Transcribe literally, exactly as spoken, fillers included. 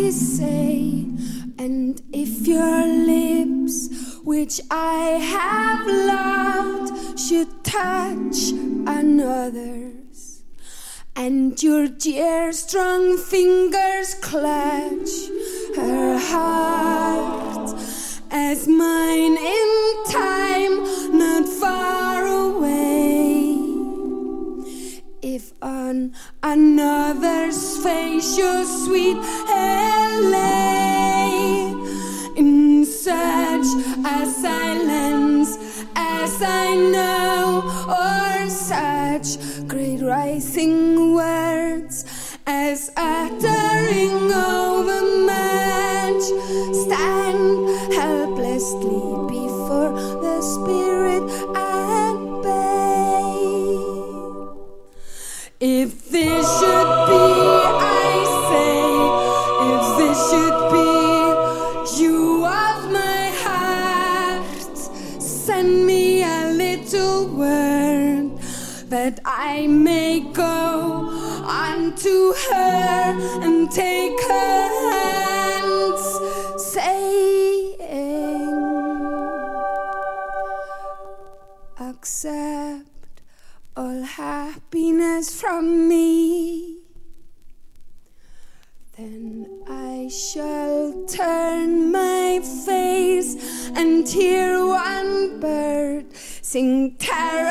I say, and if your lips, which I have loved, should touch another's, and your dear strong fingers clutch her heart as mine in time not far away, if on another's face your sweet hair lay in such a silence as I know, or such great rising words as uttering over much stand helplessly before the spirit at bay. If this should be, I say, if this should be you of my heart, send me a little word that I may go unto her and take her hands, saying, accept all happiness from me. Then I shall turn my face and hear one bird sing terror